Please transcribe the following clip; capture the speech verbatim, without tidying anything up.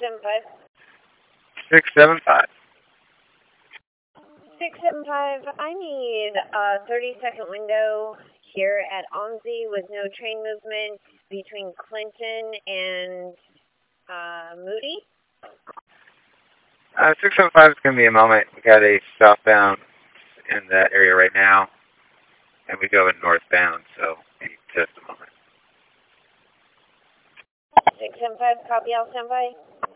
seven five. six seven five. six seven five, I need a thirty second window here at OMSI with no train movement between Clinton and uh, Moody. Uh, six seven five is going to be a moment. We got a southbound in that area right now, and we go in northbound, so just a moment. six seven five, copy, I'll stand by.